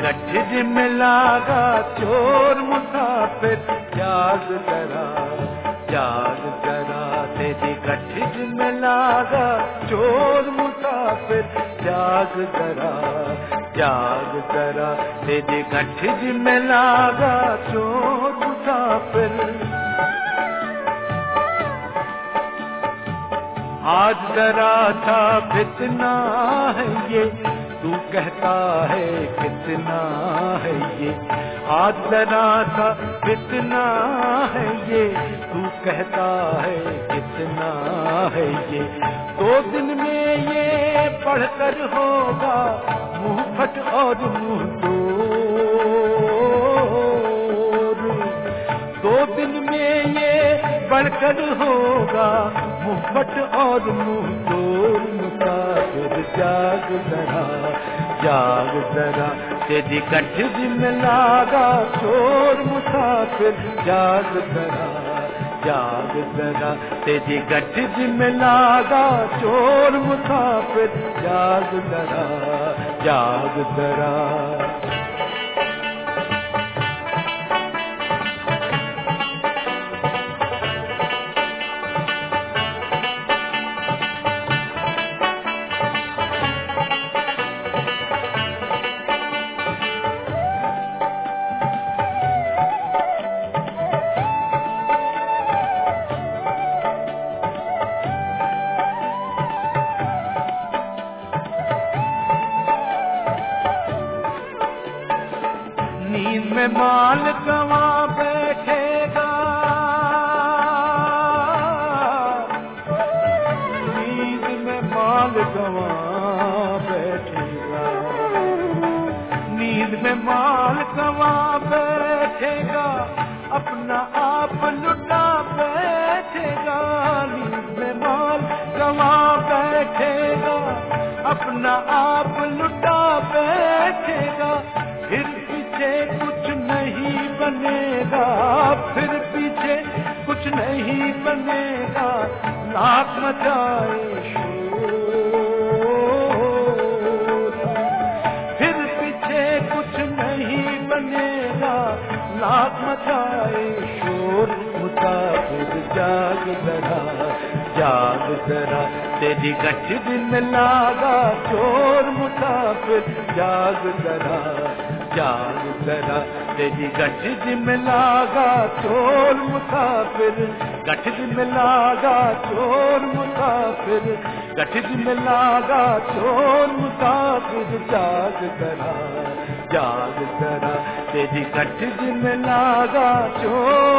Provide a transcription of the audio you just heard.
गठिज में लागा चोर मुसाफिर, जाग जरा तेरी गठिज में लागा चोर मुसाफिर, जाग जरा तेरी गठिज में लागा चोर मुसाफिर। आज जरा था फितना है ये, तू कहता है कितना है ये। आज जरा था फितना है ये, तू कहता है कितना है ये। 2 दिन में ये पढ़कर होगा मुंह फट और मुंह तोड़। 2 दिन में ये बढ़कर होगा मुहब्बत और मुंह तोड़। मुसाफिर जाग जरा तेरी गठिज में लागा चोर मुसाफिर, जाग जरा तेरी गठिज में लागा चोर मुसाफिर, जाग जरा। नींद में माल गवा बैठेगा, नींद में माल गवा बैठेगा, नींद में माल गवा बैठेगा, अपना आप लुटा बैठेगा। नींद में माल गवा बैठेगा, अपना आप लुटा बैठेगा। फिर पीछे कुछ नहीं बनेगा, फिर पीछे कुछ नहीं बनेगा। नाक मचाए शोर, फिर पीछे कुछ नहीं बनेगा। नाक मचाए शोर। मुसाफिर जाग जरा तेरी गठिज में लागा चोर मुसाफिर, जाग जरा तेरी गठिज में लागा चोर मुसाफिर, गठिज में लागा चोर मुसाफिर, गठिज में लागा चोर मुसाफिर, जाग जरा तेरी गठिज में लागा चोर